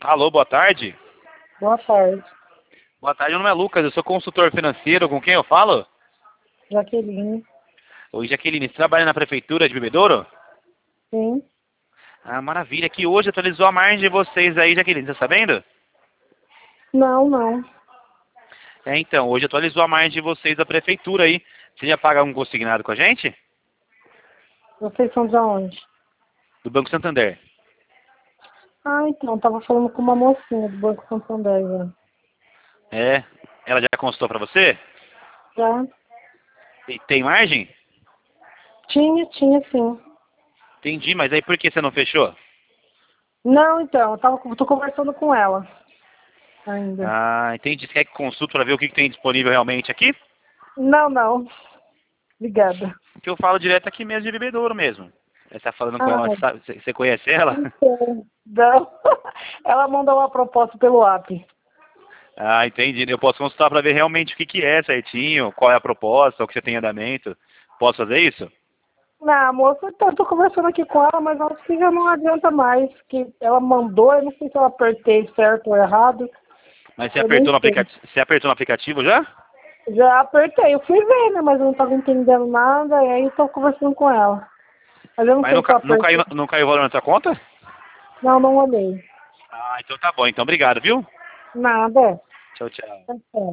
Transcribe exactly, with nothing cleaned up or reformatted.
Alô, boa tarde. Boa tarde. Boa tarde, meu nome é Lucas, eu sou consultor financeiro, com quem eu falo? Jaqueline. Oi, Jaqueline, você trabalha na prefeitura de Bebedouro? Sim. Ah, maravilha, que hoje atualizou a margem de vocês aí, Jaqueline, tá sabendo? Não, não. É, então, hoje atualizou a margem de vocês da prefeitura aí. Você já paga um consignado com a gente? Vocês são de onde? Do Banco Santander. Ah, então, tava falando com uma mocinha do Banco Santander, já. É, ela já consultou pra você? Já? E tem margem? Tinha, tinha sim. Entendi, mas aí por que você não fechou? Não, então, eu tava, tô conversando com ela ainda. Ah, entendi. Você quer que consulte para ver o que, que tem disponível realmente aqui? Não, não. Obrigada. Porque eu falo direto aqui mesmo de Bebedouro mesmo. Você tá falando com Ah, ela, sabe, você você conhece ela? então, não. Ela mandou uma proposta pelo app. Ah, entendi. Eu posso consultar para ver realmente o que, que é certinho, qual é a proposta, o que você tem em andamento. Posso fazer isso? Não, moça, então, eu tô conversando aqui com ela, mas acho que já não adianta mais. Que ela mandou, eu não sei se eu apertei certo ou errado. Mas você Eu apertou nem no sei. aplicativo, você apertou no aplicativo já? Já apertei, eu fui ver, né? Mas eu não tava entendendo nada, e aí tô conversando com ela. Mas eu não Mas sei não, se eu ca- não, caiu, apertei. não caiu o valor na sua conta? Não, não olhei. Ah, então tá bom. Então obrigado, viu? Nada. Tchau, tchau. Tá certo.